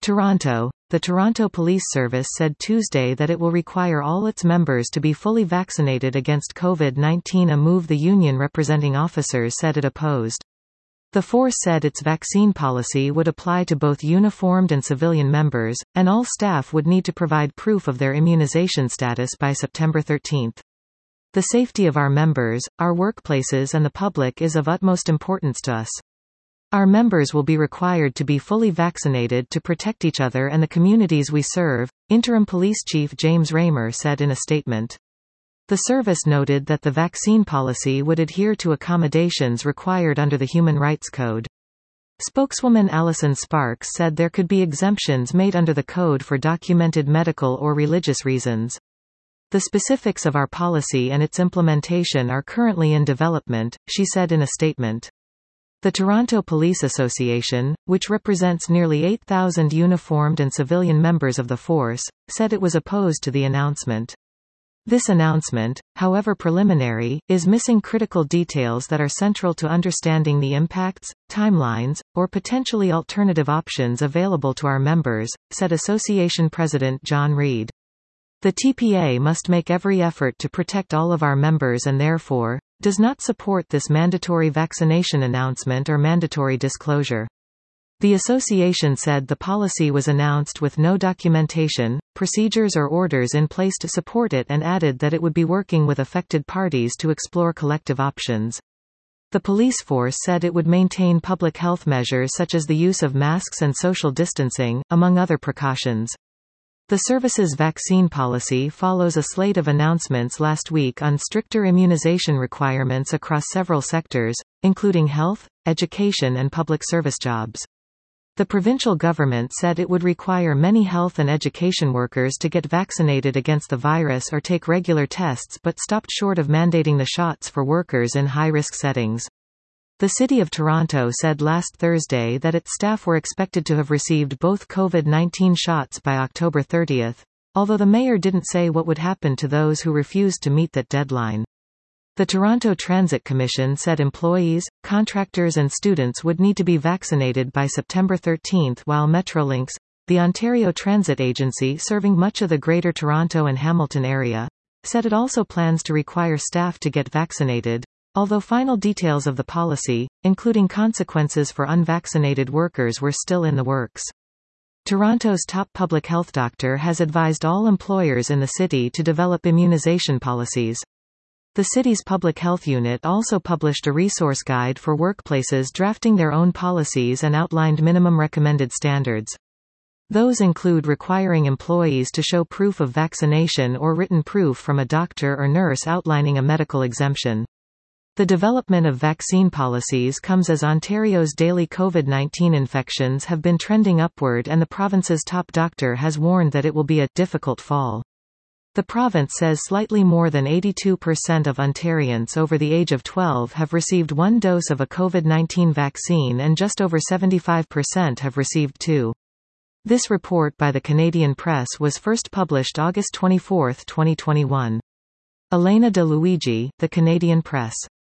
Toronto. The Toronto Police Service said Tuesday that it will require all its members to be fully vaccinated against COVID-19, a move the union representing officers said it opposed. The force said its vaccine policy would apply to both uniformed and civilian members, and all staff would need to provide proof of their immunization status by September 13. The safety of our members, our workplaces and the public is of utmost importance to us. Our members will be required to be fully vaccinated to protect each other and the communities we serve, Interim Police Chief James Raymer said in a statement. The service noted that the vaccine policy would adhere to accommodations required under the Human Rights Code. Spokeswoman Alison Sparks said there could be exemptions made under the code for documented medical or religious reasons. The specifics of our policy and its implementation are currently in development, she said in a statement. The Toronto Police Association, which represents nearly 8,000 uniformed and civilian members of the force, said it was opposed to the announcement. This announcement, however preliminary, is missing critical details that are central to understanding the impacts, timelines, or potentially alternative options available to our members, said Association President John Reid. The TPA must make every effort to protect all of our members and therefore, does not support this mandatory vaccination announcement or mandatory disclosure. The association said the policy was announced with no documentation, procedures or orders in place to support it and added that it would be working with affected parties to explore collective options. The police force said it would maintain public health measures such as the use of masks and social distancing, among other precautions. The service's vaccine policy follows a slate of announcements last week on stricter immunization requirements across several sectors, including health, education and public service jobs. The provincial government said it would require many health and education workers to get vaccinated against the virus or take regular tests but stopped short of mandating the shots for workers in high-risk settings. The City of Toronto said last Thursday that its staff were expected to have received both COVID-19 shots by October 30, although the mayor didn't say what would happen to those who refused to meet that deadline. The Toronto Transit Commission said employees, contractors and students would need to be vaccinated by September 13, while Metrolinx, the Ontario transit agency serving much of the Greater Toronto and Hamilton area, said it also plans to require staff to get vaccinated. Although final details of the policy, including consequences for unvaccinated workers, were still in the works. Toronto's top public health doctor has advised all employers in the city to develop immunization policies. The city's public health unit also published a resource guide for workplaces drafting their own policies and outlined minimum recommended standards. Those include requiring employees to show proof of vaccination or written proof from a doctor or nurse outlining a medical exemption. The development of vaccine policies comes as Ontario's daily COVID-19 infections have been trending upward and the province's top doctor has warned that it will be a difficult fall. The province says slightly more than 82% of Ontarians over the age of 12 have received one dose of a COVID-19 vaccine and just over 75% have received two. This report by the Canadian Press was first published August 24, 2021. Elena De Luigi, The Canadian Press.